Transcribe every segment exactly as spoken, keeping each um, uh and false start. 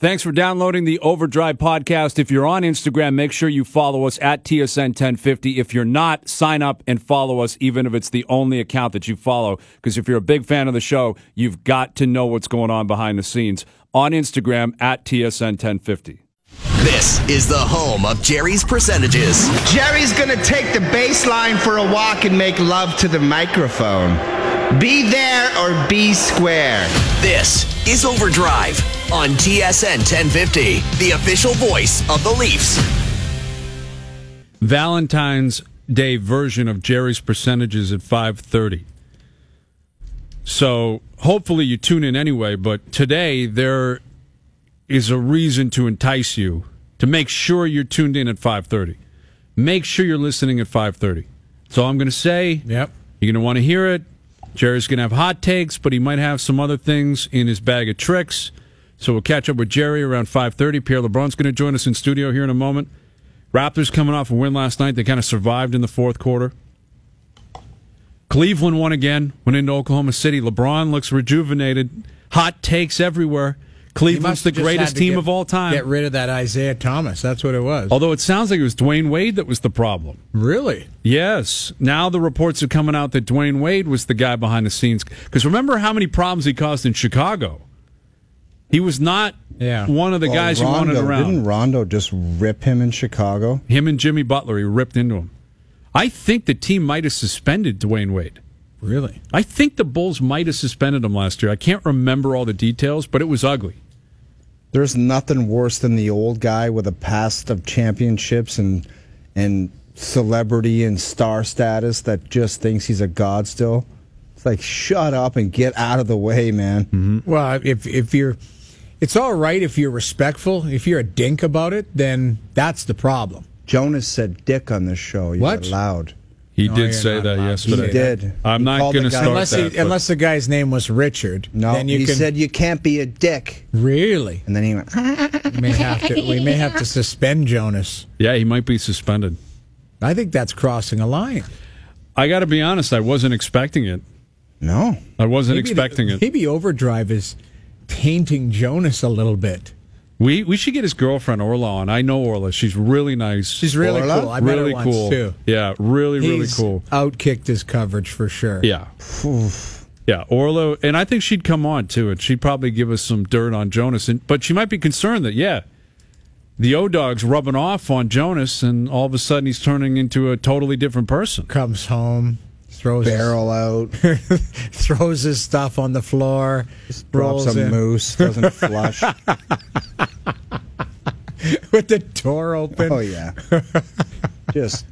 Thanks for downloading the Overdrive podcast. If you're on Instagram, make sure you follow us at T S N ten fifty. If you're not, sign up and follow us, even if it's the only account that you follow. Because if you're a big fan of the show, you've got to know what's going on behind the scenes. On Instagram, at T S N ten fifty. This is the home of Jerry's Percentages. Jerry's gonna take the bass line for a walk and make love to the microphone. Be there or be square. This is Overdrive on T S N ten fifty, the official voice of the Leafs. Valentine's Day version of Jerry's Percentages at five thirty. So hopefully you tune in anyway, but today there is a reason to entice you to make sure you're tuned in at five thirty. Make sure you're listening at five thirty. That's all I'm going to say. Yep. You're going to want to hear it. Jerry's going to have hot takes, but he might have some other things in his bag of tricks. So we'll catch up with Jerry around five thirty. Pierre LeBrun's going to join us in studio here in a moment. Raptors coming off a win last night. They kind of survived in the fourth quarter. Cleveland won again, went into Oklahoma City. LeBron looks rejuvenated. Hot takes everywhere. Cleveland's the greatest team get, of all time. Get rid of that Isaiah Thomas. That's what it was. Although it sounds like it was Dwayne Wade that was the problem. Really? Yes. Now the reports are coming out that Dwayne Wade was the guy behind the scenes. Because remember how many problems he caused in Chicago? He was not yeah. one of the well, guys Rondo, you wanted around. Didn't Rondo just rip him in Chicago? Him and Jimmy Butler, he ripped into him. I think the team might have suspended Dwayne Wade. Really? I think the Bulls might have suspended him last year. I can't remember all the details, but it was ugly. There's nothing worse than the old guy with a past of championships and and celebrity and star status that just thinks he's a god still. It's like, shut up and get out of the way, man. Mm-hmm. Well, if if you're, it's all right if you're respectful. If you're a dink about it, then that's the problem. Jonas said dick on this show. You're What? allowed. He No, did you're say not that allowed to yesterday. He did. I'm He not called going to the guy- start Unless that. he, but- unless the guy's name was Richard. No, then you he can, said you can't be a dick. really. And then he went, We may have to. We may have to suspend Jonas. Yeah, he might be suspended. I think that's crossing a line. I got to be honest, I wasn't expecting it. no. I wasn't Maybe expecting the, it. Maybe Overdrive is tainting Jonas a little bit. We we should get his girlfriend Orla on. I know Orla. She's really nice. She's really Orla? cool. I met really her once cool. too. Yeah, really, really He's cool. outkicked his coverage for sure. Yeah. Yeah, Orla, and I think she'd come on too, and she'd probably give us some dirt on Jonas. And, but she might be concerned that, yeah, the O-Dog's rubbing off on Jonas, and all of a sudden he's turning into a totally different person. Comes home, throws Barrel out, his, throws his stuff on the floor, drops rolls a in moose, doesn't flush. with the door open. Oh, yeah. Just,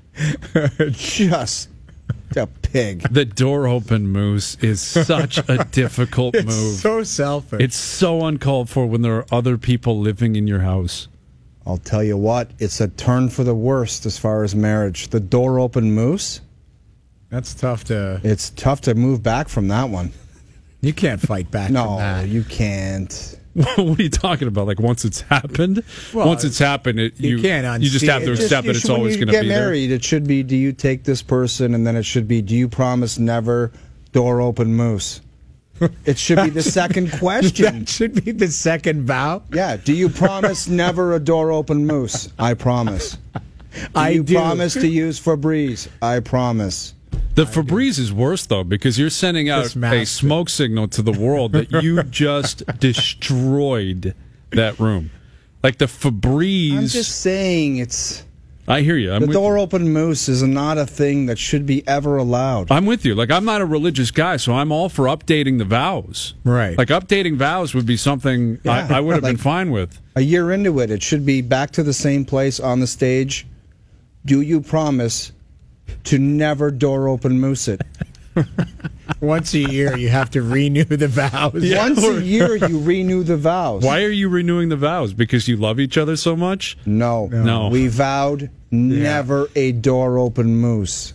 just a pig. The door open moose is such a difficult It's move. so selfish. It's so uncalled for when there are other people living in your house. I'll tell you what, it's a turn for the worst as far as marriage. The door open moose, That's tough to. it's tough to move back from that one. You can't fight back from No, that. you can't. What are you talking about? Like once it's happened? Well, once it's happened, it, you you, can't you just unsee have to it. Just- accept you that it's should- when always you going to get be there. married, it should be, do you take this person? And then it should be, do you promise never door open moose? It should be the second question. That should be the second vow. Yeah, do you promise never a door open moose? I promise. Do I you do. promise to use Febreze? I promise. The Febreze is worse, though, because you're sending out This a master. smoke signal to the world that you just destroyed that room. Like the Febreze. I'm just saying, it's I hear you. I'm the with door you. open moose is not a thing that should be ever allowed. I'm with you. Like, I'm not a religious guy, so I'm all for updating the vows. Right. Like, updating vows would be something Yeah. I, I would have been Like- fine with. A year into it, it should be back to the same place on the stage. Do you promise to never door open moose it? Once a year, you have to renew the vows. Once a year, you renew the vows. Why are you renewing the vows? Because you love each other so much? No. No. We vowed never a door open moose.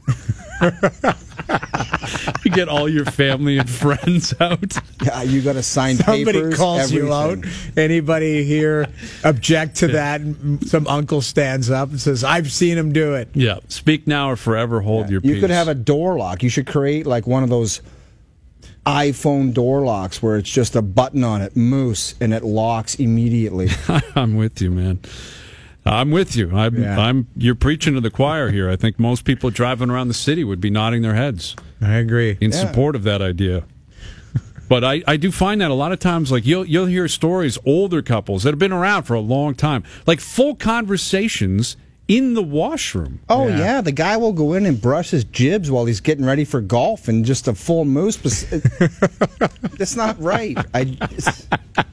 You get all your family and friends out. Yeah, you got to sign Somebody papers. calls you out. everything. Anybody here object to that? Some uncle stands up and says, "I've seen him do it." Yeah. Speak now or forever hold your peace. You could have a door lock. You should create like one of those iPhone door locks where it's just a button on it, moose, and it locks immediately. I'm with you, man. I'm with you. I'm, Yeah. I'm. You're preaching to the choir here. I think most people driving around the city would be nodding their heads I agree. in Yeah. support of that idea. But I, I do find that a lot of times, like you'll you'll hear stories, older couples that have been around for a long time, like full conversations in the washroom. Oh, Yeah. yeah. The guy will go in and brush his jibs while he's getting ready for golf and just a full moose. That's not right. I, it's-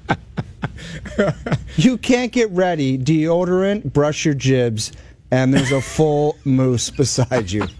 you can't get ready, deodorant, brush your jibs, and there's a full moose beside you.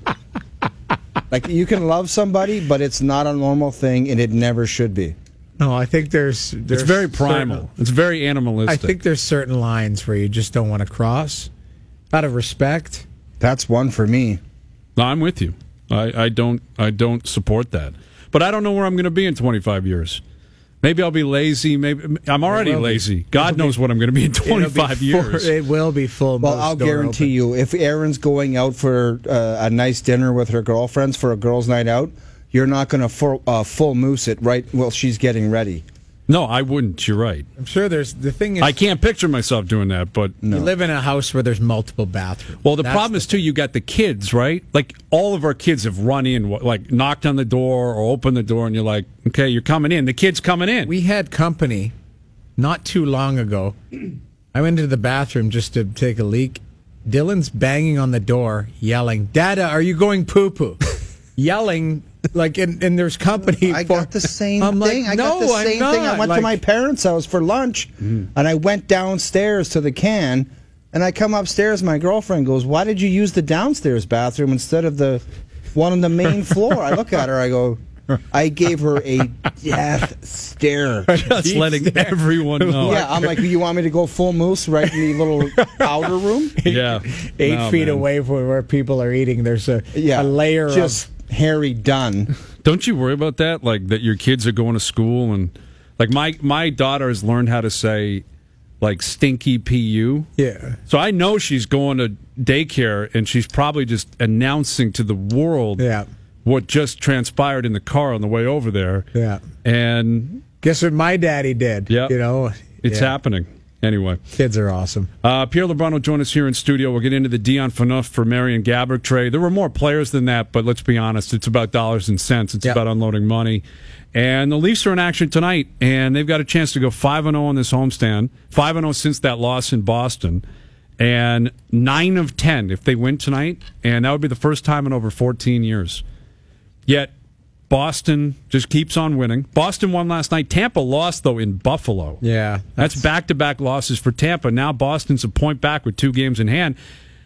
Like, you can love somebody, but it's not a normal thing, and it never should be. No, I think there's, there's It's very primal. certain- It's very animalistic. I think there's certain lines where you just don't want to cross out of respect. That's one for me. No, I'm with you. I, I don't I don't support that. But I don't know where I'm going to be in twenty-five years. Maybe I'll be lazy. Maybe I'm already will be. lazy. God knows what I'm going to be in It'll be twenty-five full- years. It will be full. Well, moose I'll door guarantee open. you, if Erin's going out for uh, a nice dinner with her girlfriends for a girls' night out, you're not going to full, uh, full moose it right while she's getting ready. No, I wouldn't. You're right. I'm sure there's the thing is I can't picture myself doing that, but you live in a house where there's multiple bathrooms. well, the That's problem is too. You got the kids, right? Like all of our kids have run in, like knocked on the door or opened the door, and you're like, "Okay, you're coming in." The kid's coming in. We had company not too long ago. I went into the bathroom just to take a leak. Dylan's banging on the door, yelling, "Dada, are you going poo poo?" Yelling like, and, and there's company. I for- got the same I'm like, thing. I no, got the I'm same not. thing. I went Like- to my parents' house for lunch, and I went downstairs to the can, and I come upstairs. My girlfriend goes, "Why did you use the downstairs bathroom instead of the one on the main floor?" I look at her. I go, I gave her a death stare. Just letting everyone know. Yeah, I'm like, you want me to go full moose right in the little powder room? Yeah. Eight No, feet man. away from where people are eating, there's a, Yeah, a layer just of. Harry Dunn. Don't you worry about that? Like that your kids are going to school and like my my daughter has learned how to say like stinky P U. Yeah. So I know she's going to daycare and she's probably just announcing to the world Yeah. what just transpired in the car on the way over there. Yeah. And Guess what my daddy did? yeah, You know, it's yeah. happening. Anyway, Kids are awesome. uh, Pierre LeBrun will join us here in studio. We'll get into the Dion Phaneuf for Marion Gaborik trade. There were more players than that, but let's be honest. It's about dollars and cents. It's Yep. about unloading money. And the Leafs are in action tonight, and they've got a chance to go five and oh on this homestand. five and oh since that loss in Boston. And nine of ten if they win tonight. And that would be the first time in over fourteen years. Yet, Boston just keeps on winning. Boston won last night. Tampa lost, though, in Buffalo. Yeah. That's back-to-back losses for Tampa. Now Boston's a point back with two games in hand.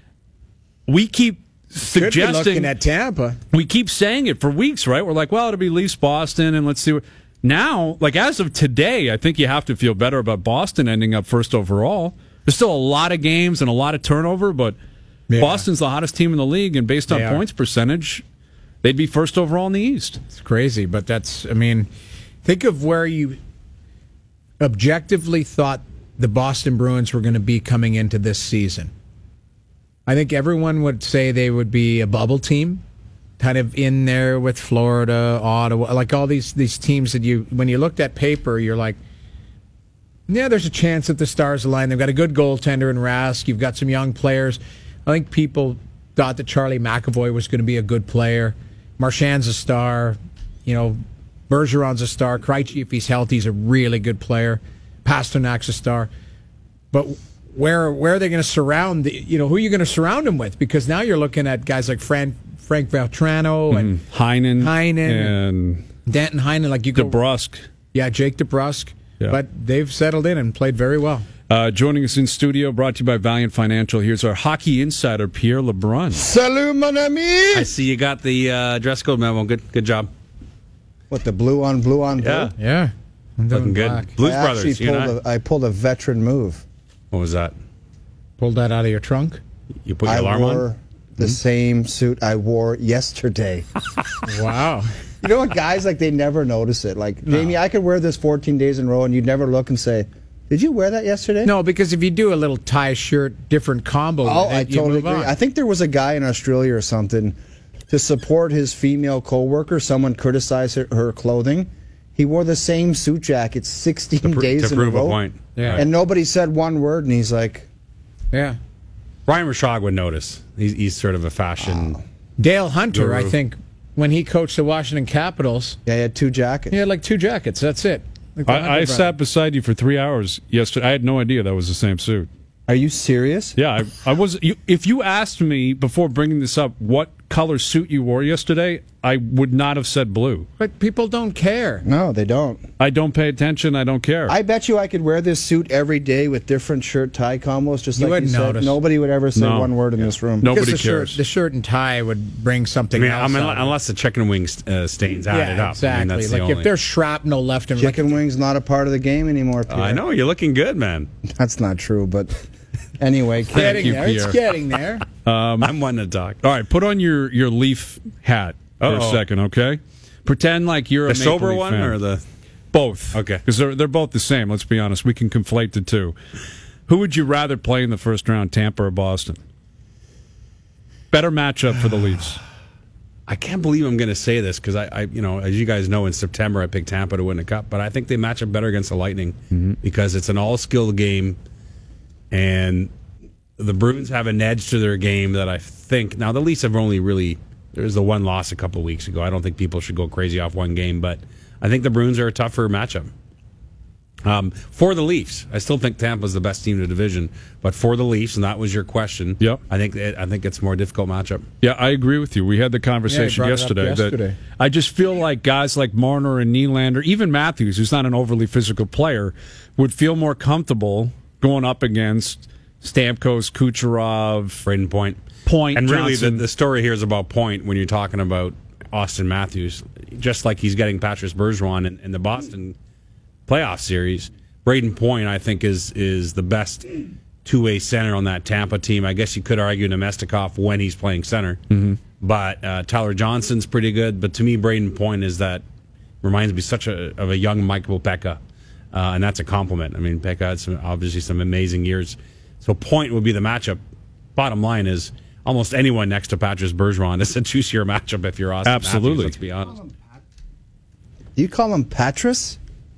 We keep Could be suggesting, looking at Tampa. we keep saying it for weeks, right? We're like, well, it'll be Leafs Boston, and let's see what. Now, like as of today, I think you have to feel better about Boston ending up first overall. There's still a lot of games and a lot of turnover, but Yeah. Boston's the hottest team in the league, and based on They are. points percentage, they'd be first overall in the East. It's crazy, but that's, I mean, think of where you objectively thought the Boston Bruins were going to be coming into this season. I think everyone would say they would be a bubble team, kind of in there with Florida, Ottawa, like all these these teams that you, when you looked at paper, you're like, yeah, there's a chance that the stars align. They've got a good goaltender in Rask. You've got some young players. I think people thought that Charlie McAvoy was going to be a good player. Marchand's a star. You know, Bergeron's a star. Krejci, if he's healthy, is a really good player. Pasternak's a star. But where where are they going to surround? The, you know, who are you going to surround him with? Because now you're looking at guys like Frank Frank Beltrano and Heinen, Heinen and Danton Heinen. Like you go, DeBrusque. yeah, Jake DeBrusque. Yeah. But they've settled in and played very well. Uh, joining us in studio, brought to you by Valiant Financial. Here's our hockey insider, Pierre LeBrun. Salut, mon ami! I see you got the uh, dress code memo. Good, good job. What, the blue on blue on blue? Yeah, Yeah, I'm doing looking good. black. Blues I Brothers. actually You and pulled I. a, I pulled a veteran move. What was that? Pulled that out of your trunk. You put your I alarm wore on. the same suit I wore yesterday. Wow. You know what, guys, like, they never notice it. Like, Jamie, I could wear this fourteen days in a row, and you'd never look and say, did you wear that yesterday? No, because if you do a little tie shirt, different combo, Oh, with it, I you totally move agree. on. I think there was a guy in Australia or something to support his female coworker, someone criticized her, her clothing. He wore the same suit jacket sixteen pr- days to in a prove a row. point. Yeah. And nobody said one word, and he's like, Yeah. Ryan Rashog would notice. He's, he's sort of a fashion. Oh. Dale Hunter, Guru. I think, when he coached the Washington Capitals, yeah, he had two jackets. he had like two jackets. That's it. Like the Hunter I, I brother. sat beside you for three hours yesterday. I had no idea that was the same suit. Are you serious? Yeah, I, I was. You, if you asked me before bringing this up what color suit you wore yesterday, I would not have said blue. But people don't care. No, they don't. I don't pay attention. I don't care. I bet you I could wear this suit every day with different shirt tie combos, just You like you wouldn't said. notice. Nobody would ever say No. one word in this room. Nobody Because the cares. Shirt, the shirt and tie would bring I something mean, I else. mean, out of it. unless the chicken wings uh, stains added yeah, up. exactly. I mean, that's the like only. if there's shrapnel left and Chicken like, wings not a part of the game anymore, Pierre. I know you're looking good, man. That's not true, but anyway. Thank getting you, there. It's Pierre. getting there. I'm one to talk. All right, put on your, your Leaf hat for Uh-oh. a second, okay? Pretend like you're The a Maple sober Leaf one fan. or the? Both. Okay. Because they're, they're both the same, let's be honest. We can conflate the two. Who would you rather play in the first round, Tampa or Boston? Better matchup for the Leafs. I can't believe I'm going to say this because I, I, you know, as you guys know, in September I picked Tampa to win the cup, but I think they match up better against the Lightning Mm-hmm. because it's an all-skill game, and the Bruins have an edge to their game that I think. Now the Leafs have only really there's the one loss a couple of weeks ago. I don't think people should go crazy off one game, but I think the Bruins are a tougher matchup. Um, for the Leafs, I still think Tampa's the best team in the division, but for the Leafs, and that was your question. Yep. I think it, I think it's a more difficult matchup. Yeah, I agree with you. We had the conversation Yeah, he brought it up yesterday, yesterday. that I just feel like guys like Marner and Nylander, even Matthews, who's not an overly physical player, would feel more comfortable going up against Stamkos, Kucherov, Braden Point. Point, And really, the, Johnson. the story here is about Point when you're talking about Austin Matthews. Just like he's getting Patrice Bergeron in, in the Boston playoff series, Braden Point, I think, is is the best two-way center on that Tampa team. I guess you could argue Nemestikov when he's playing center. Mm-hmm. But uh, Tyler Johnson's pretty good. But to me, Braden Point is that reminds me such a, of a young Michael Pekka. Uh, and that's a compliment. I mean, Pekka had some, obviously some amazing years. So Point would be the matchup. Bottom line is almost anyone next to Patrice Bergeron is a juicier matchup if you're Austin Absolutely. Matthews, let's be honest. Do you call him Patris?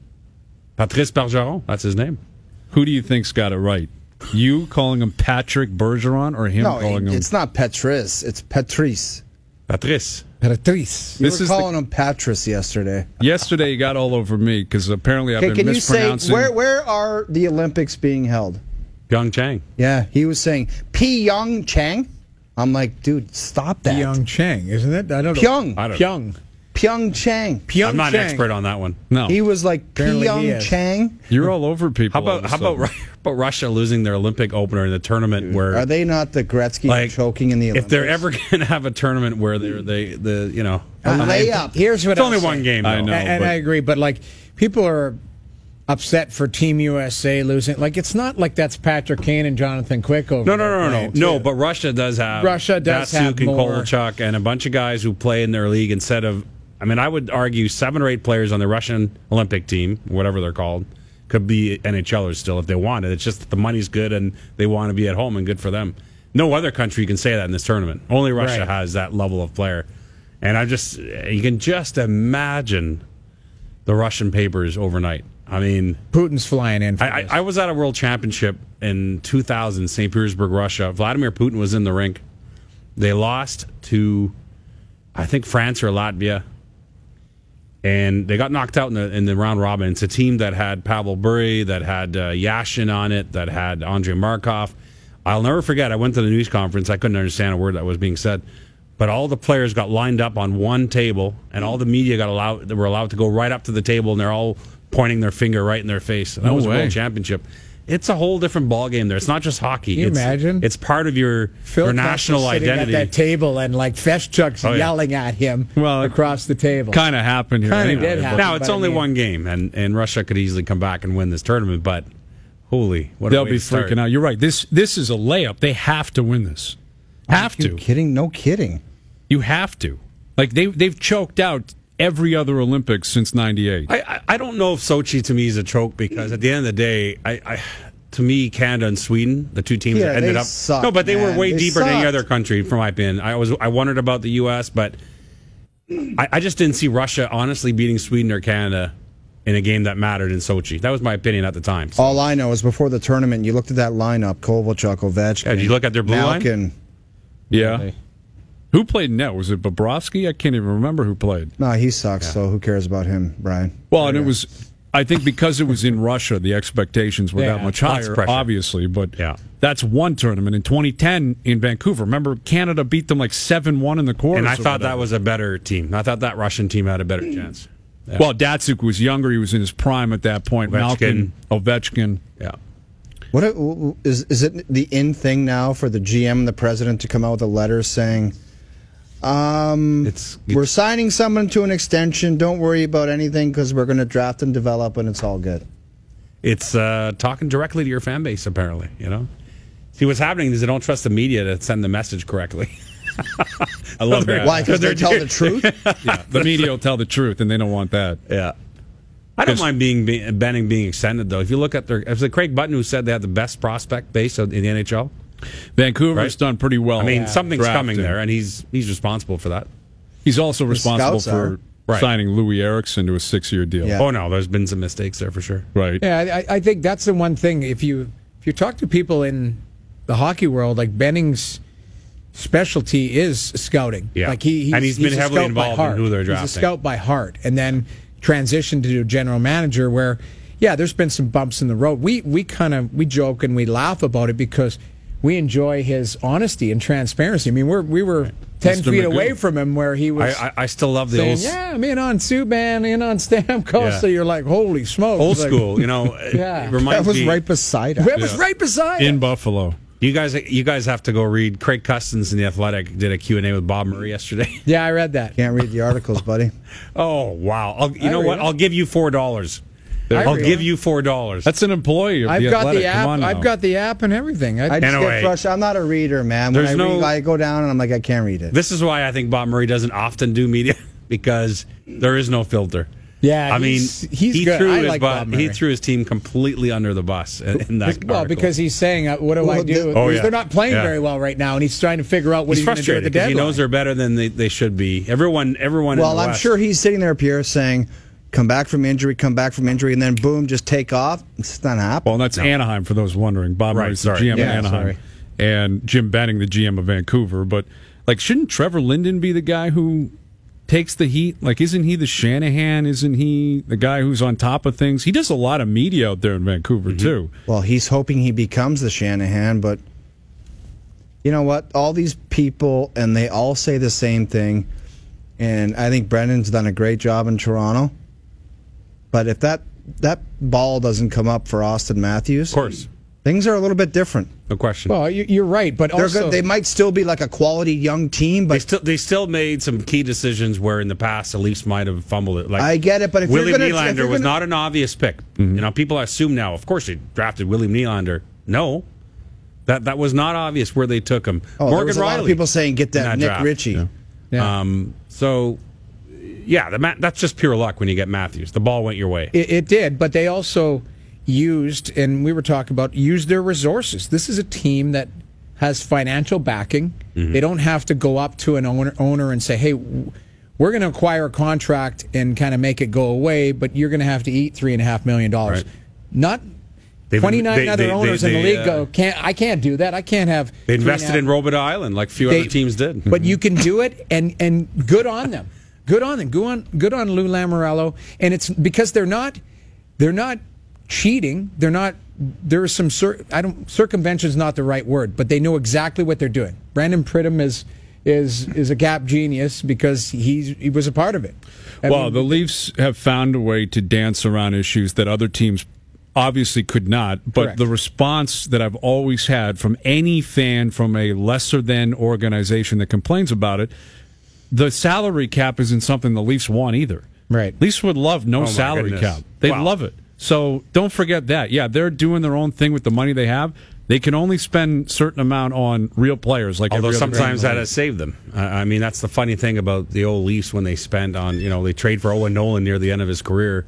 Patrice Bergeron, that's his name. Who do you think's got it right? You calling him Patrick Bergeron or him No, calling him? it's not Petris. It's Patrice. Patrice. Patrice. You This were is the- calling him Patris yesterday. Yesterday, you got all over me because apparently I've Okay, been can you say mispronouncing. where where are the Olympics being held? Pyeongchang. Yeah, he was saying Pyeongchang. I'm like, dude, stop that. Pyong Chang, isn't it? I don't know. Pyong. I don't Pyong. Pyeongchang. Pyong I'm not Chang. an expert on that one. No, He was like Apparently he is. Pyeongchang. you're all over people. How about all of a how about sudden. Ru- how about Russia losing their Olympic opener in the tournament where Are they not the Gretzky like choking in the Olympics? if they're ever going to have a tournament where they're they the you know a layup. Here's what it's only I'll one say. game. I though. know. and, and but- I agree, but like people are upset for Team U S A losing. Like it's not like that's Patrick Kane and Jonathan Quick over No, no, there no, no, no. playing, No, too. but Russia does have Russia does Datsuk have and more. Kovalchuk and a bunch of guys who play in their league instead of. I mean, I would argue seven or eight players on the Russian Olympic team, whatever they're called, could be NHLers still if they wanted. It's just that the money's good and they want to be at home and good for them. No other country can say that in this tournament. Only Russia Right. has that level of player. And I just, you can just imagine the Russian papers overnight. I mean, Putin's flying in. For I, this. I, I was at a World Championship in two thousand, Saint Petersburg, Russia. Vladimir Putin was in the rink. They lost to, I think, France or Latvia, and they got knocked out in the in the round robin. It's a team that had Pavel Bure, that had uh, Yashin on it, that had Andrei Markov. I'll never forget. I went to the news conference. I couldn't understand a word that was being said, but all the players got lined up on one table, and all the media got allowed. They were allowed to go right up to the table, and they're all pointing their finger right in their face. That No was a way. World Championship. It's a whole different ball game there. It's not just hockey. Can you it's, imagine? It's part of your, Phil your Kessel national sitting identity. at that table and like Feshchuk's Oh, yeah. yelling at him Well, it across the table. kind of happened here. Kinda anyway, did but- happen. Now it's but I only mean- one game, and, and Russia could easily come back and win this tournament. But holy, what a They'll way be to start. freaking out. You're right. This this is a layup. They have to win this. Have Are you to. kidding? No kidding. You have to. Like they they've choked out every other Olympics since ninety-eight. I, I I don't know if Sochi to me is a choke because at the end of the day, I, I to me, Canada and Sweden, the two teams Yeah, that ended they up. sucked, no, but they man. were way They deeper than any sucked. other country, from my opinion. I was I wondered about the U S, but I, I just didn't see Russia honestly beating Sweden or Canada in a game that mattered in Sochi. That was my opinion at the time. So. All I know is before the tournament, you looked at that lineup: Kovalchuk, Ovechkin. Yeah, did you look at their blue line? Malkin. Yeah. Who played net? Was it Bobrovsky? I can't even remember who played. No, he sucks. Yeah. So who cares about him, Brian? Well, and it was, I think, because it was in Russia, the expectations were Yeah, that much lots of higher, pressure. obviously. But Yeah. that's one tournament. In twenty ten in Vancouver, remember Canada beat them like seven one in the quarters. And I or thought that whatever. was a better team. I thought that Russian team had a better chance. Yeah. Well, Datsuk was younger. He was in his prime at that point. Ovechkin. Malkin, Ovechkin. Yeah. What is is it the in thing now for the G M and the president to come out with a letter saying, um, It's- we're signing someone to an extension. Don't worry about anything because we're going to draft and develop, and it's all good. It's uh, talking directly to your fan base, apparently. You know, see what's happening is they don't trust the media to send the message correctly. I love that. Why? Because they tell the truth. Yeah, the media will tell the truth, and they don't want that. Yeah. I don't Because- mind being, being Benning being extended though. If you look at their, was it Craig Button who said they had the best prospect base in the N H L? Vancouver's Right. done pretty well. I mean, uh, something's drafting. coming there, and he's he's responsible for that. He's also responsible scouts for are. Right. signing Louis Eriksson to a six-year deal. Yeah. Oh no, there's been some mistakes there for sure. Right. Yeah, I, I think that's the one thing. If you if you talk to people in the hockey world, like Benning's specialty is scouting. Yeah. Like he, he's, And he's been a heavily scout by involved in heart. who they're He's drafting. a scout by heart, and then transitioned to a general manager. Where, yeah, there's been some bumps in the road. We we kind of we joke and we laugh about it because we enjoy his honesty and transparency. I mean, we're we were ten Mister feet Magoo. away from him where he was. I, I, I still love the saying, old yeah, I'm in on Subban, in on Stamkos. Yeah. So you're like, holy smokes. old Like, school. You know, Yeah. it reminds That was me. right beside us. That was right beside In him. Buffalo. You guys, you guys have to go read. Craig Custins in the Athletic did a Q and A with Bob Murray yesterday. Yeah, I read that. Can't read the articles, buddy. Oh wow! I'll, you I know read what? it. I'll give you four dollars. I I'll read give it. you four dollars. That's an employee of I've the got Athletic. the Come app. on now. I've got the app and everything. I, I just Anyway. get frustrated. I'm not a reader, man. When There's I, read, no- I go down and I'm like, I can't read it. This is why I think Bob Murray doesn't often do media because there is no filter. yeah, I mean, he's, he's he good. threw I his like bu- Bob he Murray. threw his team completely under the bus in, in that. Well, article. because he's saying, uh, "What do I Well, do?" the- Oh, Because yeah. they're not playing Yeah. very well right now, and he's trying to figure out what he's he's, going to do at frustrated the because he deadline. knows they're better than they, they should be. Everyone, everyone. in well, the I'm West- sure he's sitting there, Pierre, saying, come back from injury, come back from injury, and then boom, just take off. It's not happening. Well, and that's Anaheim for those wondering. Bob Right, Murray's the sorry. G M Yeah, of Anaheim, sorry. and Jim Benning, the G M of Vancouver. But like, shouldn't Trevor Linden be the guy who takes the heat? Like, isn't he the Shanahan? Isn't he the guy who's on top of things? He does a lot of media out there in Vancouver Mm-hmm. too. Well, he's hoping he becomes the Shanahan, but you know what? All these people, and they all say the same thing. And I think Brendan's done a great job in Toronto. But if that that ball doesn't come up for Austin Matthews, of course, things are a little bit different. no question. Well, you, you're right, but They're also good. They might still be like a quality young team, They but still they still made some key decisions where in the past the Leafs might have fumbled it. Like I get it. But if William you're gonna, if Nylander you're was gonna- not an obvious pick. You know, people assume now. Of course, they drafted William Nylander. No, that that was not obvious where they took him. Oh, there Morgan was a Riley. lot of people saying get that, in that Nick draft. Ritchie. Yeah. Yeah. Um, so, yeah, the Ma- that's just pure luck when you get Matthews. The ball went your way. It, it did, but they also used, and we were talking about, used their resources. This is a team that has financial backing. Mm-hmm. They don't have to go up to an owner, owner and say, hey, w- we're going to acquire a contract and kind of make it go away, but you're going to have to eat three and a half million dollars. Right. Not They've- twenty-nine they- other they- owners they- in the they, league uh, go, can't, I can't do that. I can't have. They three and a invested half- in Robert Island like few They- other teams did. But you can do it, and and good on them. Good on them. Good on good on Lou Lamoriello. And it's because they're not they're not cheating. They're not. There is some cir- I don't circumvention is not the right word, but they know exactly what they're doing. Brandon Pridham is is is a gap genius because he's he was a part of it. I Well, mean, the Leafs have found a way to dance around issues that other teams obviously could not. But Correct. the response that I've always had from any fan from a lesser than organization that complains about it, the salary cap isn't something the Leafs want either. Right. Leafs would love no Oh, my salary goodness. cap. They'd Wow. love it. So don't forget that. Yeah, they're doing their own thing with the money they have. They can only spend certain amount on real players. Like Although every other team sometimes in the that league. has saved them. I I mean, that's the funny thing about the old Leafs when they spend on, you know, they trade for Owen Nolan near the end of his career,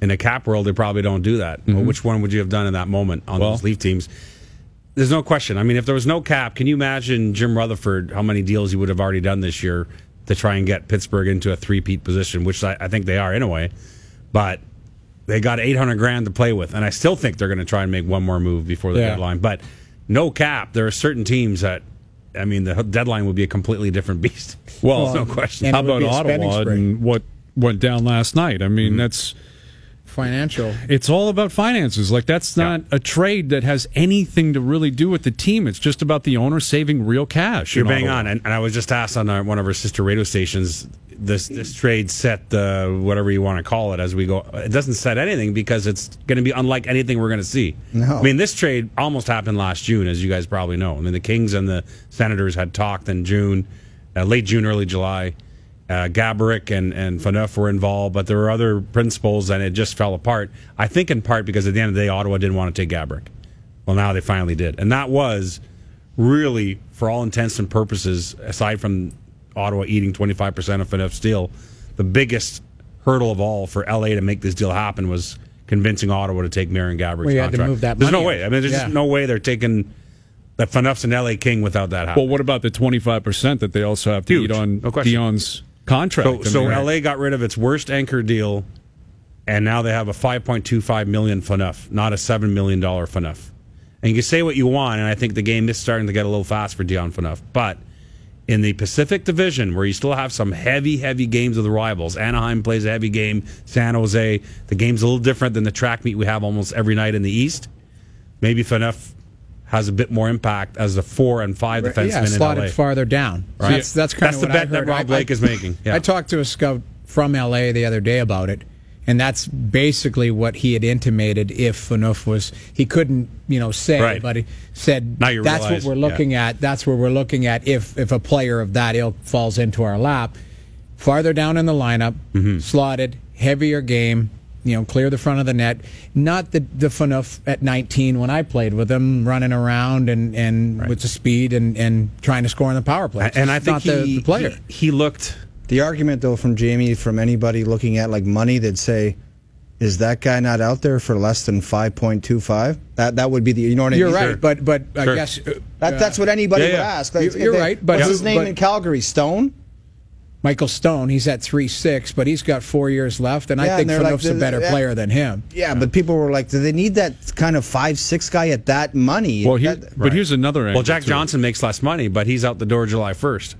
In a cap world, they probably don't do that. Mm-hmm. Well, which one would you have done in that moment on Well, those Leaf teams? There's no question. I mean, if there was no cap, can you imagine Jim Rutherford, how many deals he would have already done this year to try and get Pittsburgh into a three-peat position, which I, I think they are anyway. But they got eight hundred grand to play with, and I still think they're going to try and make one more move before the Yeah. deadline. But no cap, there are certain teams that, I mean, the deadline would be a completely different beast. Well, There's no question. and how it would about be a spending Ottawa spree. and what went down last night? I mean, that's Financial. it's all about finances. Like, that's not Yeah. a trade that has anything to really do with the team. It's just about the owner saving real cash. You're in bang Ottawa. on, and, and I was just asked on our, one of our sister radio stations. This this trade set uh, whatever you want to call it as we go. It doesn't set anything because it's going to be unlike anything we're going to see. No. I mean, this trade almost happened last June, as you guys probably know. I mean, the Kings and the Senators had talked in June, uh, late June, early July. Uh, Gaborik and and Phaneuf were involved, but there were other principles, and it just fell apart. I think in part because at the end of the day, Ottawa didn't want to take Gaborik. Well, now they finally did, and that was really, for all intents and purposes, aside from Ottawa eating twenty-five percent of Phaneuf's deal, the biggest hurdle of all for L A to make this deal happen was convincing Ottawa to take Marion Gaborik's Well, you had to contract. move that There's no money way. up. I mean, there's Yeah. just no way they're taking the Phaneuf's an L A King without that happening. Well, what about the twenty-five percent that they also have to Huge. eat on No question. Dion's contract? So, I so mean, L A got rid of its worst anchor deal, and now they have a five point two five million Phaneuf, not a seven million dollar Phaneuf. And you can say what you want, and I think the game is starting to get a little fast for Dion Phaneuf. But in the Pacific Division, where you still have some heavy, heavy games of the rivals, Anaheim plays a heavy game, San Jose, the game's a little different than the track meet we have almost every night in the East. Maybe Phaneuf has a bit more impact as the four and five defenseman yeah, in slotted L A. farther down. Right. That's that's kind That's of the what bet I that heard. Rob I- Blake I- is making. Yeah. I talked to a scout from L A the other day about it, and that's basically what he had intimated. If Phaneuf was, he couldn't, you know, say, Right. but he said Now you that's realize, what we're looking yeah. at. That's where we're looking at. If if a player of that ilk falls into our lap, farther down in the lineup, Mm-hmm. slotted, heavier game. You know, clear the front of the net. Not the the Phaneuf at nineteen when I played with him, running around and, and with the speed and, and trying to score in the power play. And I It's think not he, the, the player. he he looked. The argument, though, from Jamie, from anybody looking at like money, they'd say, "Is that guy not out there for less than five point two five?" That that would be the, you know what I You're mean? right, Sure. but but I Sure. guess uh, That, that's what anybody Yeah, would yeah. ask. Like, You're- you're if they- right, but what's who- his name but- in Calgary? Stone. Michael Stone, he's at three six, but he's got four years left, and Yeah, I think and they're like, Phaneuf's a better yeah. player than him. Yeah, but people were like, "Do they need that kind of five six guy at that money?" well, he, That- but here's another angle. Well, Jack too. Johnson makes less money, but he's out the door July first.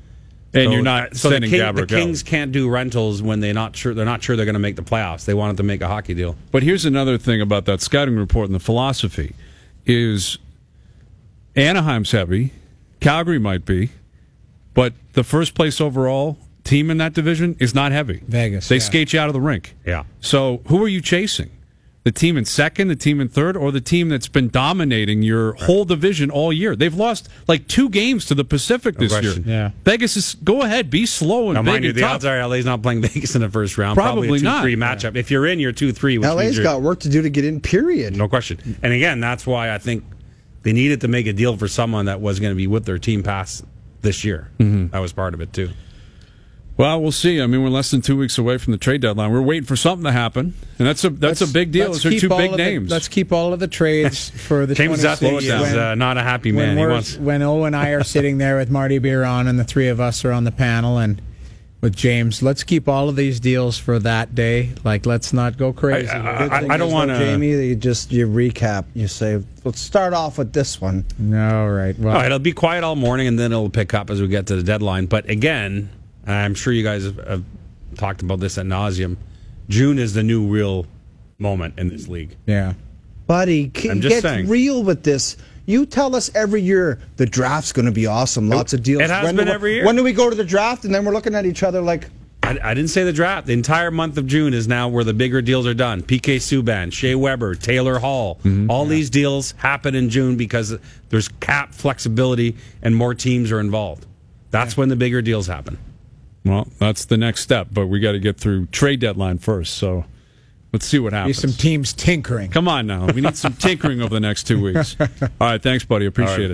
and So- you're not so the, sending King, the Gaborik Kings out. can't do rentals when they not sure they're not sure they're going to make the playoffs. They wanted to make a hockey deal. But here's another thing about that scouting report and the philosophy is Anaheim's heavy, Calgary might be, but the first place overall team in that division is not heavy. Vegas, They yeah. skate you out of the rink. Yeah. So who are you chasing? The team in second, the team in third, or the team that's been dominating your whole division all year? They've lost like two games to the Pacific this year. question. Yeah. Vegas is go ahead, be slow and Now, big mind you, and the tough. odds are L A's not playing Vegas in the first round. Probably Probably a not. two three matchup. If you're in, you're two three. L A's got work to do to get in. Period. No question. And again, that's why I think they needed to make a deal for someone that was going to be with their team past this year. Mm-hmm. That was part of it too. Well, we'll see. I mean, we're less than two weeks away from the trade deadline. We're waiting for something to happen, and that's a that's Let's- a big deal. let's Those are keep two all big of the- names. let's keep all of the trades for the James twenty-sixth Zutlowitz is when- uh, not a happy when, man. He we're- wants. when O and I are sitting there with Marty Biron and the three of us are on the panel and with James, let's keep all of these deals for that day. Like, let's not go crazy. I- Good I- thing I don't is, though, wanna- Jamie, that you just you recap. You say, "Let's start off with this one." no, right. Well, All right, it'll be quiet all morning, and then it'll pick up as we get to the deadline. But again, I'm sure you guys have, have talked about this ad nauseum. June is the new real moment in this league. yeah. Buddy, c- I'm just get saying. real with this. You tell us every year the draft's going to be awesome, lots of deals. it has when been do, every year. When do we go to the draft? And then we're looking at each other like, I, I didn't say the draft. The entire month of June is now where the bigger deals are done. P K Subban, Shea Weber, Taylor Hall. All these deals happen in June because there's cap flexibility and more teams are involved. That's when the bigger deals happen. Well, that's the next step, but we got to get through trade deadline first. So let's see what Be happens. some teams tinkering. Come on now, we need some tinkering over the next two weeks. All right, thanks, buddy. Appreciate All right. it.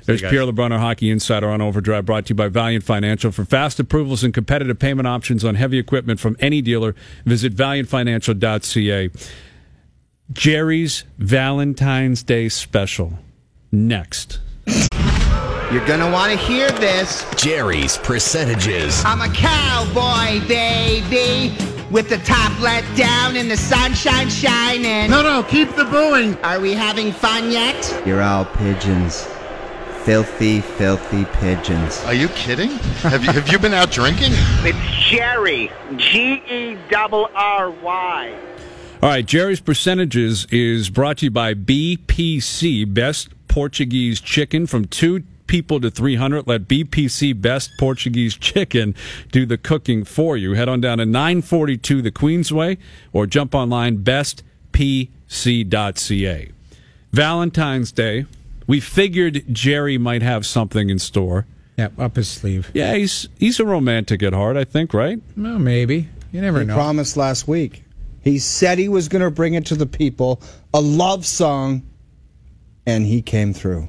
There's guys. Pierre LeBrun, our hockey insider on Overdrive, brought to you by Valiant Financial. For fast approvals and competitive payment options on heavy equipment from any dealer, visit valiant financial dot c a. Jerry's Valentine's Day special. Next. You're gonna want to hear this. Jerry's percentages. I'm a cowboy, baby, with the top let down and the sunshine shining. No, no, keep the booing. Are we having fun yet? You're all pigeons. Filthy, filthy pigeons. Are you kidding? Have you have you been out drinking? It's Jerry. G E R R Y. All right, Jerry's Percentages is brought to you by B P C, Best Portuguese Chicken, from two people to three hundred. Let B P C Best Portuguese Chicken do the cooking for you. Head on down to nine forty-two the Queensway or jump online, best p c dot c a. Valentine's Day. We figured Jerry might have something in store. Yep, up his sleeve. Yeah, he's he's a romantic at heart, I think, right? Well, maybe. You never He know. promised last week. He said he was going to bring it to the people, a love song, and he came through.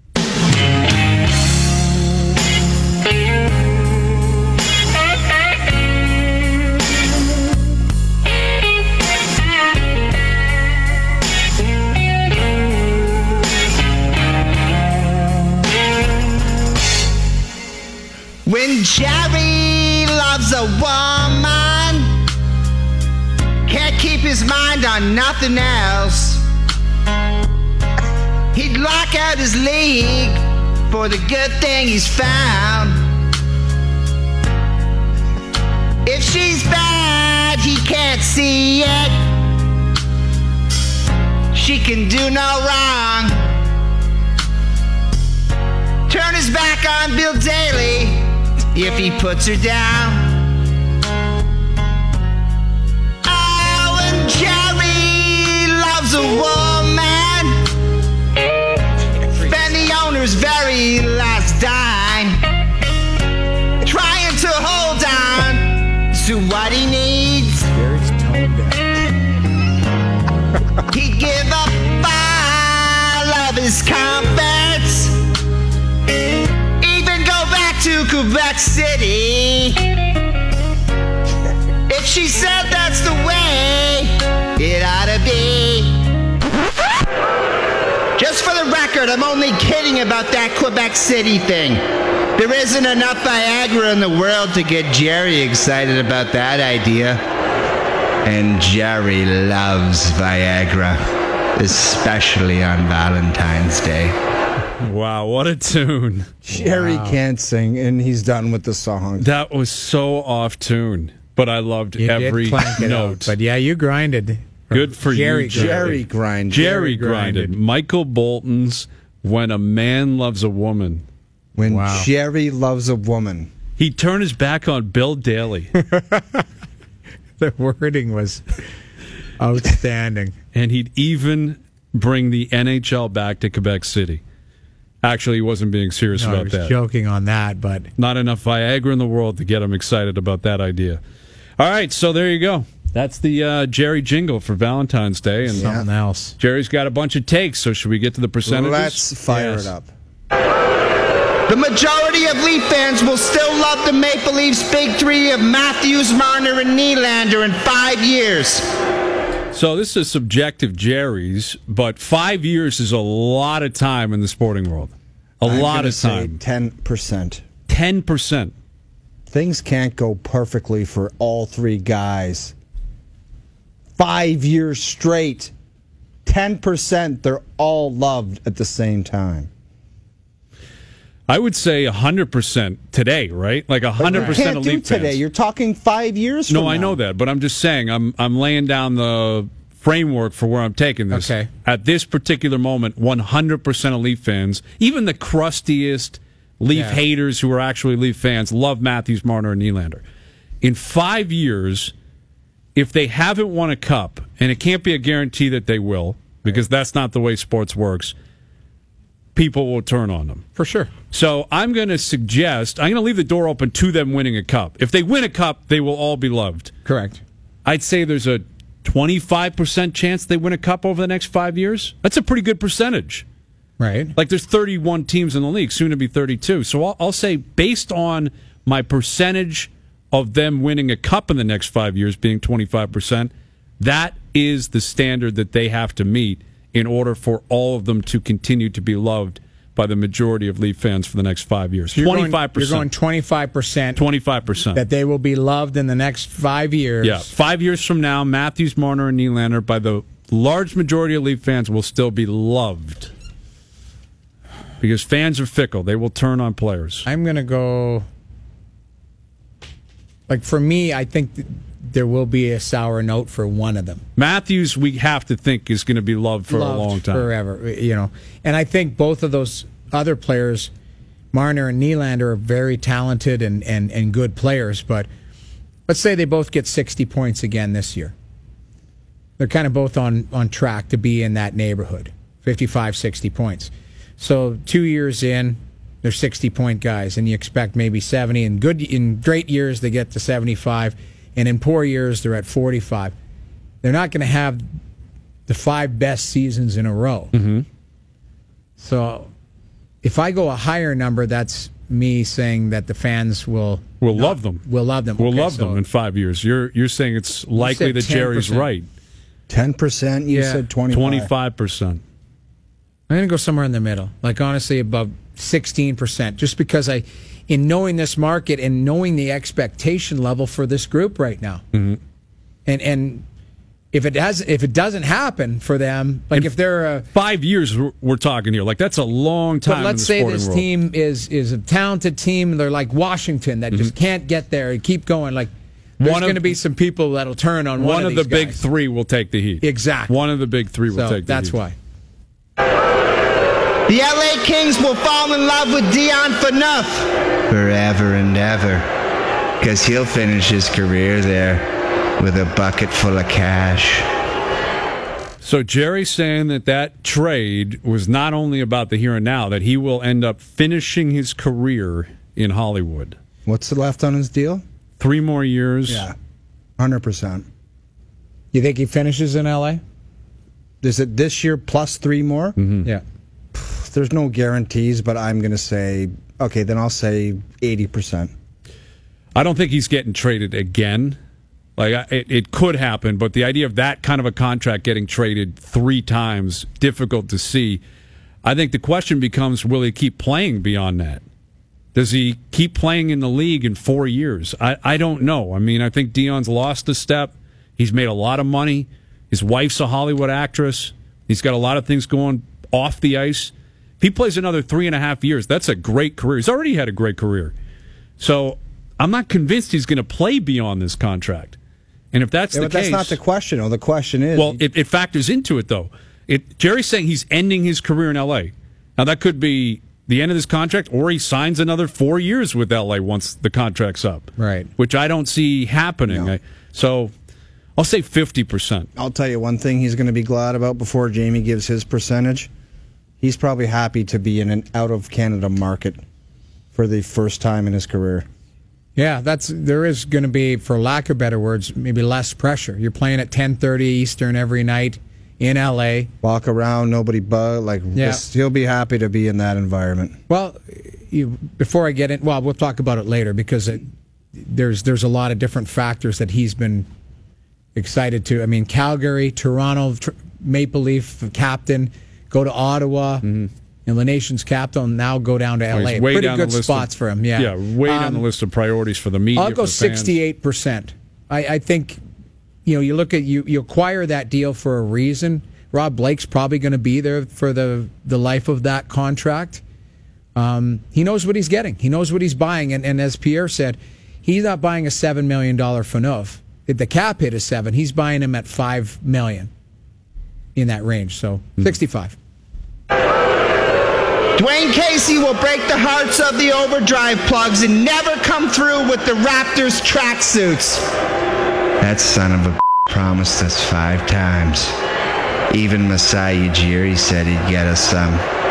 When Jerry loves a woman, can't keep his mind on nothing else. He'd lock out his league for the good thing he's found. If she's bad, he can't see it. She can do no wrong. Turn his back on Bill Daly if he puts her down. Oh, and Jerry loves a woman. Spend the owner's very last dime, trying to hold on to what he needs. Jerry's tone deaf. He'd give up all of his comforts, even go back to Quebec City, if she said that's the way it ought to be. Just for the record, I'm only kidding about that Quebec City thing. There isn't enough Viagra in the world to get Jerry excited about that idea. And Jerry loves Viagra, especially on Valentine's Day. Wow, what a tune. Jerry can't sing, and he's done with the song. That was so off tune, but I loved You every did clank it note. out, but yeah, you grinded. Good for Jerry you, grinded. Jerry grinded. Jerry Jerry grinded. grinded. Michael Bolton's When a Man Loves a Woman. When Wow. Jerry loves a woman. He turned his back on Bill Daly, The wording was outstanding. and he'd even bring the N H L back to Quebec City. Actually, he wasn't being serious No, I about was that. joking on that, but Not enough Viagra in the world to get him excited about that idea. All right, so there you go. That's the uh, Jerry jingle for Valentine's Day. And something else. Jerry's got a bunch of takes, so should we get to the percentages? Let's fire Yes. it up. The majority of Leaf fans will still love the Maple Leafs' big three of Matthews, Marner, and Nylander in five years. So this is subjective Jerry's, but five years is a lot of time in the sporting world. A I'm lot gonna of say time. ten percent. ten percent. Things can't go perfectly for all three guys. Five years straight. ten percent, they're all loved at the same time. I would say one hundred percent today, right? Like one hundred You percent can't of do Leaf today. fans. You're talking five years from No, I now. know that, but I'm just saying I'm I'm laying down the framework for where I'm taking this. Okay. At this particular moment, one hundred percent of Leaf fans, even the crustiest Leaf Yeah. haters who are actually Leaf fans, love Matthews, Marner, and Nylander. In five years, if they haven't won a cup, and it can't be a guarantee that they will, because that's not the way sports works, people will turn on them. For sure. So I'm going to suggest, I'm going to leave the door open to them winning a cup. If they win a cup, they will all be loved. Correct. I'd say there's a twenty-five percent chance they win a cup over the next five years. That's a pretty good percentage. Right. Like there's thirty-one teams in the league, soon to be thirty-two. So I'll, I'll say based on my percentage of them winning a cup in the next five years being twenty-five percent, that is the standard that they have to meet in order for all of them to continue to be loved by the majority of Leaf fans for the next five years. So you're going- twenty-five percent. You're going twenty-five percent twenty-five percent. that they will be loved in the next five years. Yeah, five years from now, Matthews, Marner, and Nylander, by the large majority of Leaf fans, will still be loved. Because fans are fickle. They will turn on players. I'm going to go... Like, for me, I think th- there will be a sour note for one of them. Matthews, we have to think, is going to be loved for Loved a long time. forever, you know. And I think both of those other players, Marner and Nylander, are very talented and, and, and good players. But let's say they both get sixty points again this year. They're kind of both on, on track to be in that neighborhood, fifty-five, sixty points. So two years in, they're sixty-point guys, and you expect maybe seventy. In good, in great years, they get to seventy-five, and in poor years, they're at forty-five. They're not going to have the five best seasons in a row. Mm-hmm. So if I go a higher number, that's me saying that the fans will We'll not- love them. Will love them. We'll Okay, love so them in five years. You're you're saying it's likely said that Jerry's ten percent. right. ten percent, you Yeah. said twenty-five. twenty-five percent. I'm going to go somewhere in the middle. Like, honestly, above sixteen percent. Just because I, in knowing this market and knowing the expectation level for this group right now. Mm-hmm. And and if it has, if it doesn't happen for them, like And if they're a... Five years we're, we're talking here. Like, that's a long time But let's in the say sporting this world. team is is a talented team. They're like Washington that just can't get there and keep going. Like, there's One of- going to be some people that'll turn on one, One of, these the big guys. three will take the heat. Exactly. One of the big three will So take the that's heat. why. The L A Kings will fall in love with Dion Phaneuf forever and ever. Because he'll finish his career there with a bucket full of cash. So Jerry's saying that that trade was not only about the here and now, that he will end up finishing his career in Hollywood. What's left on his deal? Three more years. Yeah, one hundred percent. You think he finishes in L A? Is it this year plus three more? Mm-hmm. Yeah. There's no guarantees, but I'm going to say, okay, then I'll say eighty percent. I don't think he's getting traded again. Like I- it, it could happen, but the idea of that kind of a contract getting traded three times, difficult to see. I think the question becomes, will he keep playing beyond that? Does he keep playing in the league in four years? I, I don't know. I mean, I think Dion's lost a step. He's made a lot of money. His wife's a Hollywood actress. He's got a lot of things going off the ice. If he plays another three and a half years, that's a great career. He's already had a great career. So I'm not convinced he's going to play beyond this contract. And if that's Yeah, the but case... that's not the question. though. The question is... Well, it, it factors into it, though. It, Jerry's saying he's ending his career in L A. Now, that could be the end of this contract, or he signs another four years with L A once the contract's up. Right. Which I don't see happening. No. I, so I'll say fifty percent. I'll tell you one thing he's going to be glad about before Jamie gives his percentage. He's probably happy to be in an out-of-Canada market for the first time in his career. Yeah, that's there is going to be, for lack of better words, maybe less pressure. You're playing at ten thirty Eastern every night in L A. Walk around, nobody bug. Like, Yeah. this- he'll be happy to be in that environment. Well, you, before I get in, well, we'll talk about it later because it, there's there's a lot of different factors that he's been excited to. I mean, Calgary, Toronto, tr- Maple Leaf captain, go to Ottawa, and the nation's captain. Now go down to L A. Mm-hmm. He's way Pretty down good the list spots of- for him. Yeah, Yeah, way down the Um, list of priorities for the media. I'll go for fans. sixty-eight percent. I, I think, you know, you look at you you acquire that deal for a reason. Rob Blake's probably going to be there for the the life of that contract. Um, he knows what he's getting. He knows what he's buying, and, and as Pierre said, he's not buying a seven million dollar Phaneuf. If the cap hit is seven, he's buying him at five million in that range. So sixty-five. Dwayne Casey will break the hearts of the overdrive plugs and never come through with the Raptors tracksuits. That son of a promised us five times. Even Masai Ujiri said he'd get us some.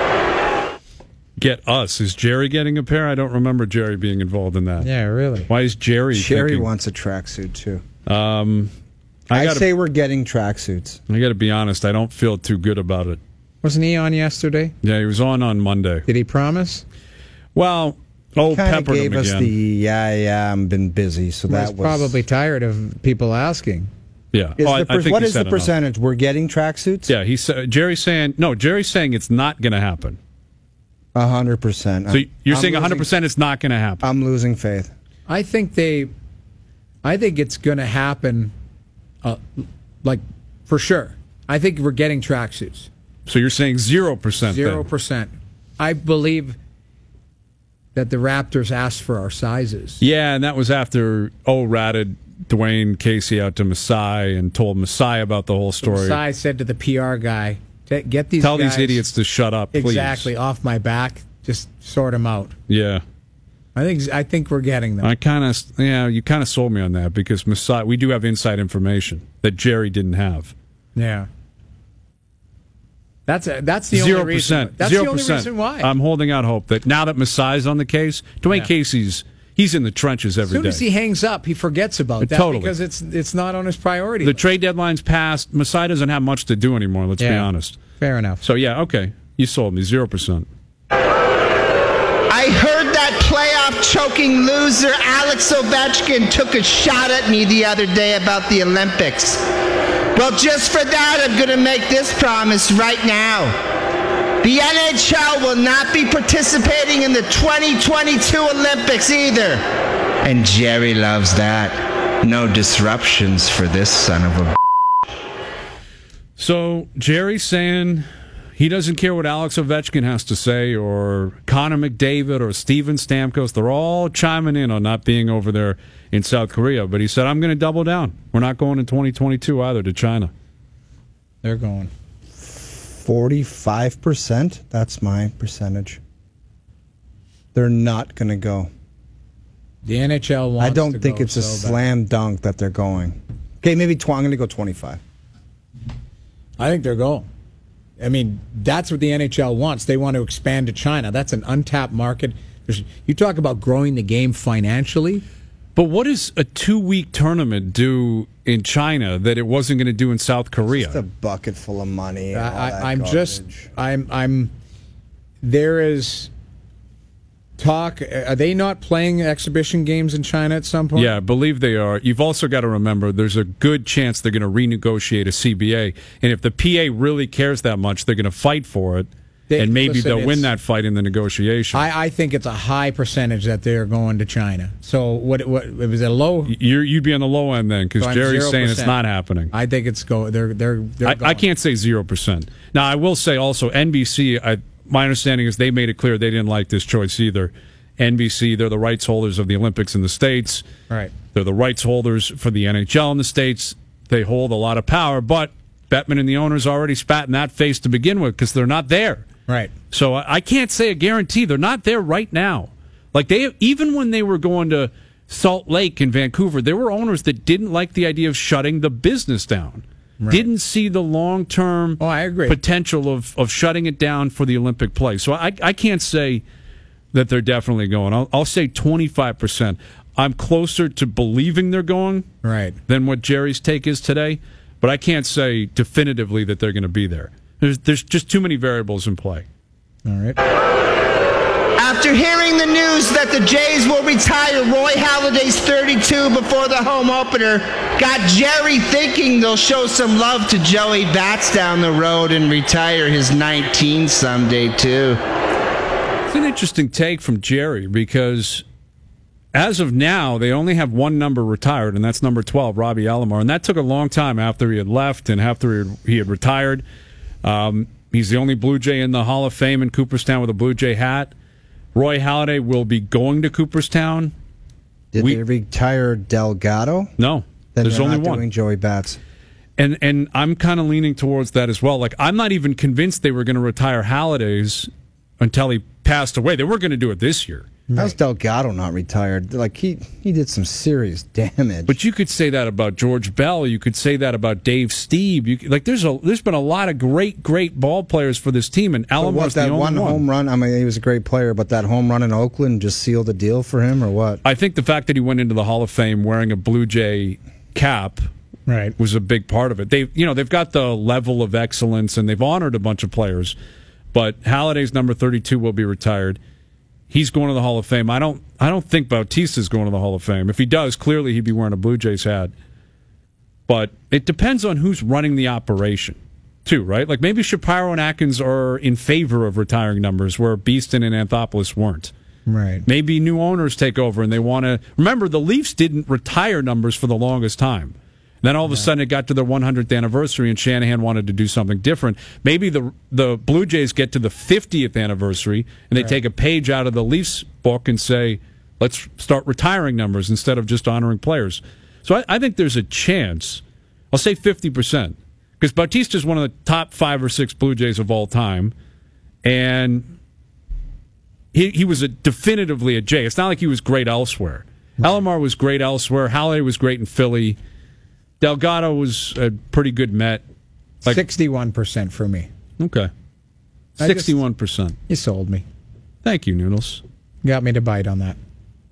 Get us. Is Jerry getting a pair? I don't remember Jerry being involved in that. Yeah, really. Why is Jerry Sherry thinking- wants a tracksuit, too. Um, I I gotta, say we're getting tracksuits. I got to be honest. I don't feel too good about it. Wasn't he on yesterday? Yeah, he was on on Monday. Did he promise? Well, old Kind of peppered gave him us again. the yeah, yeah. I've been busy, so He that was was probably tired of people asking. yeah. Is Oh, I- the I per- think what he is the said enough. percentage? We're getting tracksuits. Yeah, he said Jerry's saying no. Jerry's saying it's not going to happen. A hundred percent. So you're I'm saying one hundred losing- percent it's not going to happen. I'm losing faith. I think they, I think it's going to happen, uh, like for sure. I think we're getting tracksuits. So you're saying zero percent. Zero percent. I believe that the Raptors asked for our sizes. Yeah, and that was after O ratted Dwayne Casey out to Masai and told Masai about the whole story. Masai said to the P R guy, "Ta- "Get these Tell guys these idiots to shut up, please." exactly off my back. Just sort them out." Yeah. I think I think we're getting them. I kind of, yeah, you kind of sold me on that because Masai, we do have inside information that Jerry didn't have. Yeah. That's a, that's the Zero only reason. percent. That's Zero the only percent. reason why. I'm holding out hope that now that Masai's on the case, Dwayne Yeah. Casey's he's in the trenches as every soon day. as he hangs up, he forgets about that Totally. because it's it's not on his priority The list. trade deadline's passed. Masai doesn't have much to do anymore. Let's be Yeah. honest. Fair enough. So yeah, okay, you sold me zero percent. I heard that playoff choking loser Alex Ovechkin took a shot at me the other day about the Olympics. Well, just for that, I'm going to make this promise right now. The N H L will not be participating in the twenty twenty-two Olympics either. And Jerry loves that. No disruptions for this son of a... So Jerry's saying he doesn't care what Alex Ovechkin has to say, or Connor McDavid, or Steven Stamkos. They're all chiming in on not being over there in South Korea. But he said, I'm going to double down. We're not going in twenty twenty-two either to China. They're going. Forty-five percent. That's my percentage. They're not going to go. The N H L wants I don't to think go it's a so bad. slam dunk that they're going. Okay, maybe tw- I'm going to go twenty-five. I think they're going. I mean, that's what the N H L wants. They want to expand to China. That's an untapped market. There's, you talk about growing the game financially. But what does a two-week tournament do in China that it wasn't going to do in South Korea? Just a bucket full of money. And all I, that I, I'm just, garbage. I'm, I'm. There is talk. Are they not playing exhibition games in China at some point? Yeah, I believe they are. You've also got to remember there's a good chance they're going to renegotiate a C B A. And if the P A really cares that much, they're going to fight for it. They- and maybe listen, they'll win it's- that fight in the negotiation. I, I think it's a high percentage that they're going to China. So what? What it was a low. You're, you'd be on the low end then, because So I'm Jerry's zero saying it's percent. not happening. I think it's go. They're they're. they're I, going. I can't say zero percent. Now, I will say also N B C. I, my understanding is they made it clear they didn't like this choice either. N B C, they're the rights holders of the Olympics in the States. Right. They're the rights holders for the N H L in the States. They hold a lot of power, but Bettman and the owners already spat in that face to begin with because they're not there. Right. So I I can't say a guarantee. They're not there right now. Like they, even when they were going to Salt Lake in Vancouver, there were owners that didn't like the idea of shutting the business down. Right. Didn't see the long term Oh, I agree. potential of, of shutting it down for the Olympic play. So I, I can't say that they're definitely going. I'll, I'll say twenty-five percent. I'm closer to believing they're going Right. than what Jerry's take is today, but I can't say definitively that they're going to be there. There's, there's just too many variables in play. All right. After hearing the news that the Jays will retire Roy Halladay's thirty-two before the home opener, got Jerry thinking they'll show some love to Joey Bats down the road and retire his nineteen someday, too. It's an interesting take from Jerry because as of now, they only have one number retired, and that's number twelve, Robbie Alomar. And that took a long time after he had left and after he had, he had retired. Um, he's the only Blue Jay in the Hall of Fame in Cooperstown with a Blue Jay hat. Roy Halladay will be going to Cooperstown. Did We- they retire Delgado? No, Then there's they're only not one. doing Joey Bats. And and I'm kind of leaning towards that as well. Like, I'm not even convinced they were going to retire Halladay's until he passed away. They were going to do it this year. How's Delgado not retired? Like he he did some serious damage. But you could say that about George Bell. You could say that about Dave Steeb. You could, like there's a there's been a lot of great great ball players for this team, and But what, Alomar's the that only one one. home run? I mean, he was a great player, but that home run in Oakland just sealed the deal for him, or what? I think the fact that he went into the Hall of Fame wearing a Blue Jay cap Right. was a big part of it. They, you know, they've got the level of excellence and they've honored a bunch of players, but Halliday's number thirty-two will be retired. He's going to the Hall of Fame. I don't, I don't think Bautista's going to the Hall of Fame. If he does, clearly he'd be wearing a Blue Jays hat. But it depends on who's running the operation, too, right? Like maybe Shapiro and Atkins are in favor of retiring numbers where Beeston and Anthopoulos weren't. Right. Maybe new owners take over and they want to. Remember, the Leafs didn't retire numbers for the longest time. Then all of a sudden it got to their one hundredth anniversary and Shanahan wanted to do something different. Maybe the the Blue Jays get to the fiftieth anniversary and they Right. take a page out of the Leafs book and say, let's start retiring numbers instead of just honoring players. So I, I think there's a chance. I'll say fifty percent. Because Bautista is one of the top five or six Blue Jays of all time. And he he was a, definitively a Jay. It's not like he was great elsewhere. Alomar was great elsewhere. Halladay was great in Philly. Delgado was a pretty good Met. Like, sixty-one percent for me. okay. I just- sixty-one percent. You sold me. Thank you, Noodles. Got me to bite on that.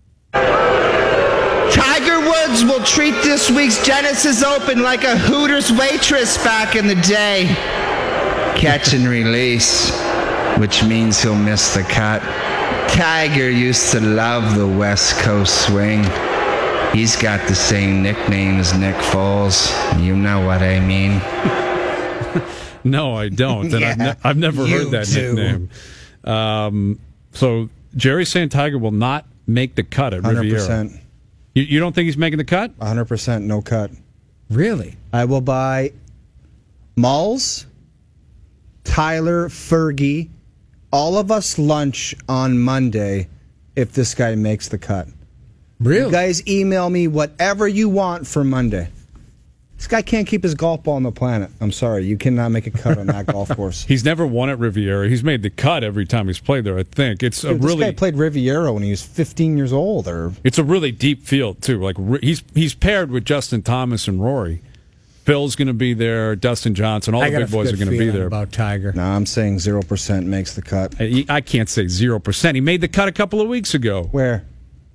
Tiger Woods will treat this week's Genesis Open like a Hooters waitress back in the day. Catch and release, which means he'll miss the cut. Tiger used to love the West Coast swing. He's got the same nickname as Nick Foles. You know what I mean. No, I don't. And Yeah, I've, ne- I've never you heard that do. nickname. Um, so Jerry's saying Tiger will not make the cut at one hundred Riviera. percent. You, you don't think he's making the cut? one hundred percent no cut. Really? I will buy Malls, Tyler, Fergie, all of us lunch on Monday if this guy makes the cut. Really? You guys email me whatever you want for Monday. This guy can't keep his golf ball on the planet. I'm sorry. You cannot make a cut on that golf course. He's never won at Riviera. He's made the cut every time he's played there, I think. It's a Dude, this really guy played Riviera when he was fifteen years old. Or it's a really deep field too. Like ri- he's he's paired with Justin Thomas and Rory. Phil's going to be there, Dustin Johnson, all I the got big a boys good are going to be feeling there. about Tiger. No, I'm saying zero percent makes the cut. I, I can't say zero percent. He made the cut a couple of weeks ago. Where?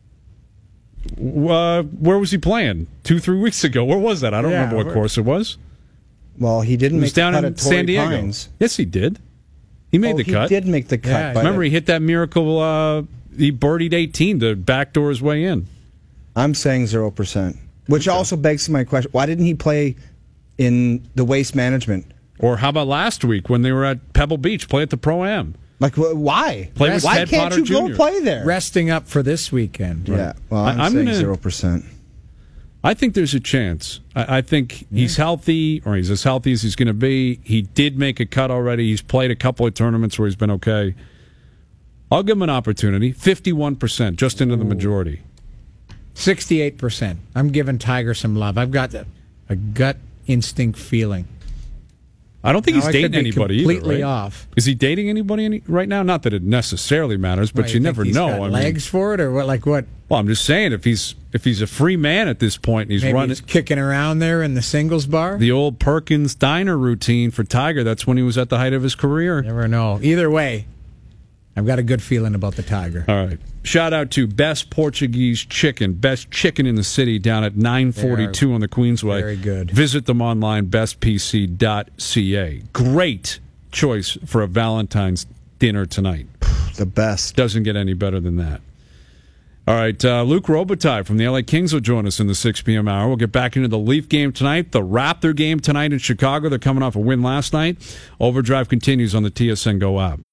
Uh, where was he playing? Two, three weeks ago. Where was that? I don't Yeah, remember what where- course it was. Well, he didn't It was make the down cut in at Torrey San Diego. Pines. Yes, he did. He made Oh, the he cut. did make the cut. Yeah, but Remember, he hit that miracle. Uh, he birdied eighteen to backdoor his way in. I'm saying zero percent. Which also begs my question: why didn't he play in the Waste Management? Or how about last week when they were at Pebble Beach, play at the Pro-Am? Like, wh- why? Play with why Ted can't Potter you go Junior play there? Resting up for this weekend. Yeah. Well, I'm, I- I'm saying gonna- zero percent. I think there's a chance. I, I think he's healthy, or he's as healthy as he's going to be. He did make a cut already. He's played a couple of tournaments where he's been okay. I'll give him an opportunity. fifty-one percent, just into the majority. sixty-eight percent. I'm giving Tiger some love. I've got a, a gut instinct feeling. I don't think Now, he's I dating could be anybody completely either, right? off. Is he dating anybody any, right now? Not that it necessarily matters, but Why, you, think never he's know. got I mean, legs for it, or what? Like what? well, I'm just saying if he's if he's a free man at this point and he's Maybe running he's kicking around there in the singles bar. the old Perkins Diner routine for Tiger, that's when he was at the height of his career. Never know. Either way, I've got a good feeling about the Tiger. All right. Shout out to Best Portuguese Chicken, best chicken in the city down at nine forty-two on the Queensway. very good. Visit them online, best p c dot c a. Great choice for a Valentine's dinner tonight. The best. Doesn't get any better than that. All right, uh, Luke Robitaille from the L A Kings will join us in the six p.m. hour. We'll get back into the Leaf game tonight, the Raptor game tonight in Chicago. They're coming off a win last night. Overdrive continues on the T S N Go app.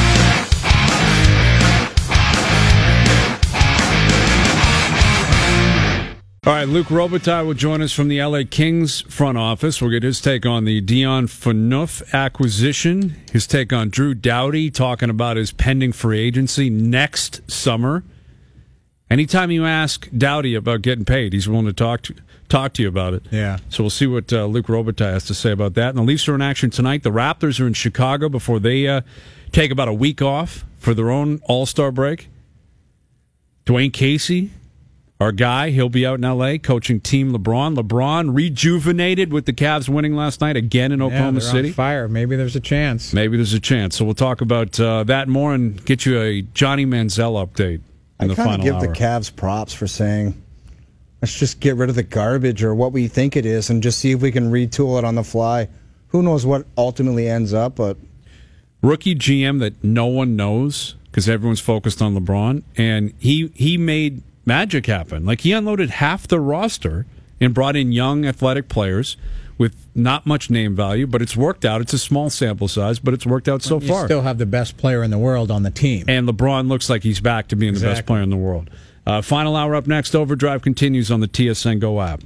All right, Luke Robitaille will join us from the L A Kings front office. We'll get his take on the Dion Phaneuf acquisition, his take on Drew Doughty, talking about his pending free agency next summer. Anytime you ask Doughty about getting paid, he's willing to talk to talk to you about it. Yeah. So we'll see what uh, Luke Robitaille has to say about that. And the Leafs are in action tonight. The Raptors are in Chicago before they uh, take about a week off for their own All-Star break. Dwayne Casey, our guy, he'll be out in L A coaching Team LeBron. LeBron rejuvenated with the Cavs winning last night again in Oklahoma yeah, they're City. on fire. Maybe there's a chance. Maybe there's a chance. So we'll talk about uh, that more and get you a Johnny Manziel update in I the kind final of give hour. the Cavs props for saying, Let's just get rid of the garbage or what we think it is and just see if we can retool it on the fly. Who knows what ultimately ends up, but rookie G M that no one knows because everyone's focused on LeBron, and he he made magic happen. Like, he unloaded half the roster and brought in young athletic players with not much name value, but it's worked out. It's a small sample size, but it's worked out so you far. Still have the best player in the world on the team. And LeBron looks like he's back to being Exactly. the best player in the world. Uh, final hour up next. Overdrive continues on the T S N Go app.